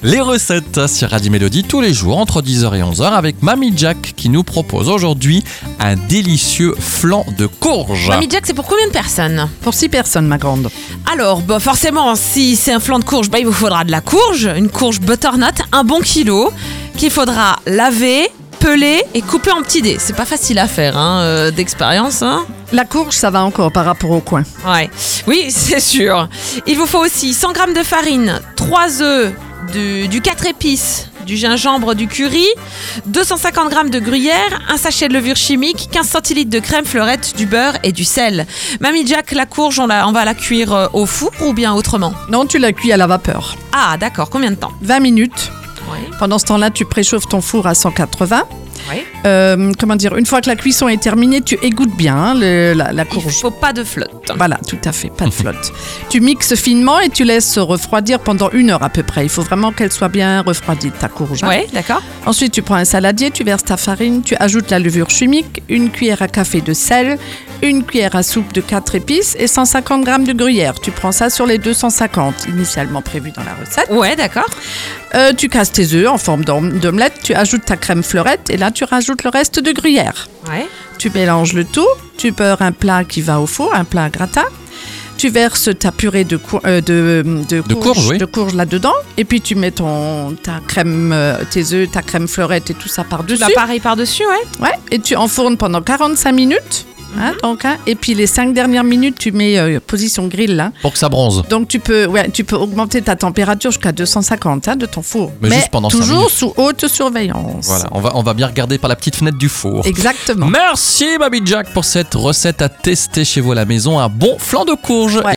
Les recettes sur Radio Mélodie tous les jours entre 10h et 11h avec Mamie Jack qui nous propose aujourd'hui un délicieux flan de courge. Mamie Jack, c'est pour combien de personnes ? Pour 6 personnes, ma grande. Alors, forcément, si c'est un flan de courge, il vous faudra de la courge, une courge butternut, un bon kilo, qu'il faudra laver, peler et couper en petits dés. C'est pas facile à faire, d'expérience. La courge, ça va encore par rapport au coin. Ouais. Oui, c'est sûr. Il vous faut aussi 100 g de farine, 3 œufs, du 4 épices, du gingembre, du curry, 250 g de gruyère, un sachet de levure chimique, 15 centilitres de crème fleurette, du beurre et du sel. Mamie Jack, la courge, on va la cuire au four ou bien autrement ? Non, tu la cuis à la vapeur. Ah, d'accord. Combien de temps ? 20 minutes. Oui. Pendant ce temps-là, tu préchauffes ton four à 180. Oui. Une fois que la cuisson est terminée, tu égouttes bien la courge. Il ne faut pas de flotte. Voilà, tout à fait, pas de flotte. Tu mixes finement et tu laisses refroidir pendant 1 heure à peu près. Il faut vraiment qu'elle soit bien refroidie, ta courge. Oui, d'accord. Ensuite, tu prends un saladier, tu verses ta farine, tu ajoutes la levure chimique, 1 cuillère à café de sel, 1 cuillère à soupe de 4 épices et 150 g de gruyère. Tu prends ça sur les 250 initialement prévus dans la recette. Ouais, d'accord. Tu casses tes œufs en forme d'omelette, tu ajoutes ta crème fleurette et là, tu rajoutes le reste de gruyère. Ouais. Tu mélanges le tout, tu beurres un plat qui va au four, un plat gratin. Tu verses ta purée de courge là-dedans et puis tu mets ta crème, tes œufs, ta crème fleurette et tout ça par-dessus. Pareil par-dessus, ouais. Ouais, et tu enfournes pendant 45 minutes. Et puis les 5 dernières minutes, tu mets position grill là. Pour que ça bronze. Donc tu peux augmenter ta température jusqu'à 250 de ton four. Mais juste pendant 5 toujours minutes. sous haute surveillance. Voilà, on va bien regarder par la petite fenêtre du four. Exactement. Merci Mamie Jack pour cette recette à tester chez vous à la maison, un bon flan de courge. Ouais.